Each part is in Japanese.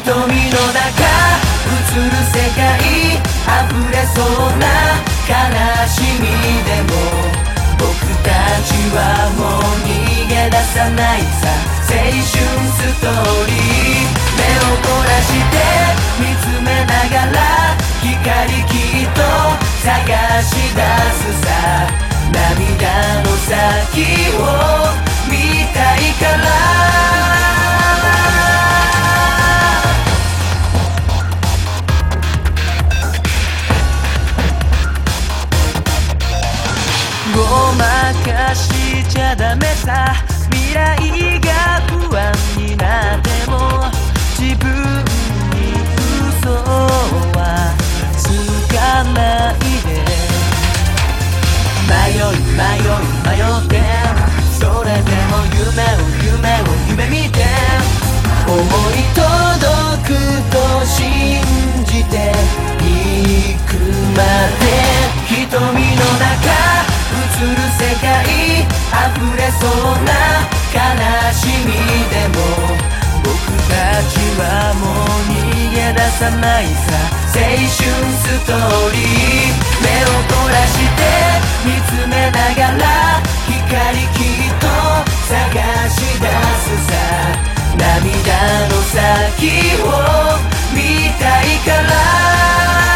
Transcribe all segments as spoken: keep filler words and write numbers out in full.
瞳の中映る世界溢れそうな悲しみでも僕たちはもう逃げ出さないさ。青春ストーリー目を凝らして見つめながら光きっと探し出すさ。涙の先を見たいからごまかしちゃダメさ。未来が不安になっても自分に嘘はつかないで。迷い迷い迷ってそれでも夢を夢を夢見て思い届くと信じていくまで。瞳の中映る世界溢れそうな悲しみでも僕たちはもう逃げ出さないさ。青春ストーリー目を凝らして見つめながら光きっと探し出すさ。涙の先を見たいから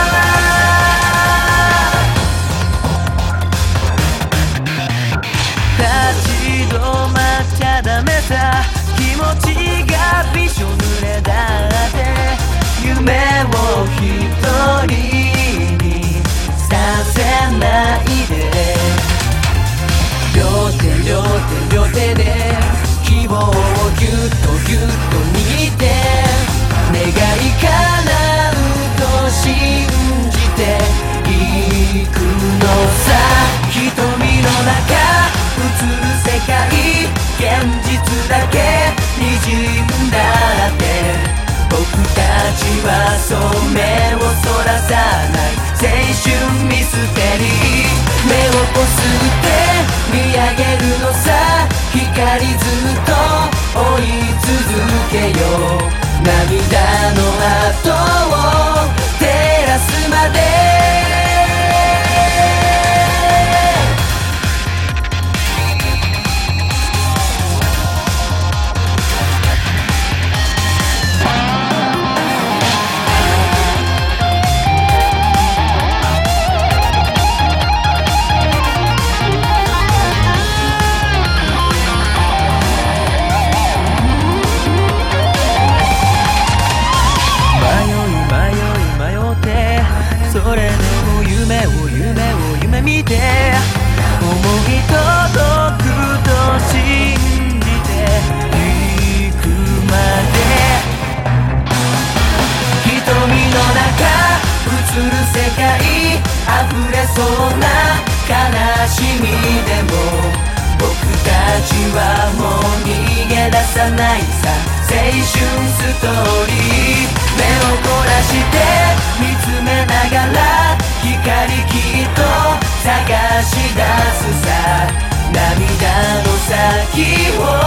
立ち止まっちゃダメさ。気持ちがびしょ濡れだって夢を一人にさせないで。両手両手両手で希望をぎゅっとぎゅっと握って願い叶うと信じていくのさ。瞳の中映る世界現実だけ滲んだって僕たちはそう目をそらさない。青春ミステリー目をこすって見上げるのさ。光ずっと追い続けよう。涙の跡を照らすまで。それでも夢を夢を夢見て思い届くと信じていくまで。瞳の中映る世界溢れそうな悲しみでも僕たちはもう逃げ出さないさ。青春ストーリー目を凝らして見つめながら光きっと探し出すさ。涙の先を